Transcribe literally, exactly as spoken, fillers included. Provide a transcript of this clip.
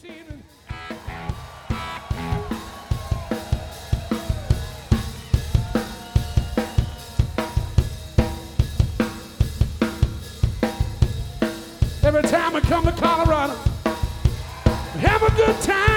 evening. Every time I come to Colorado, have a good time.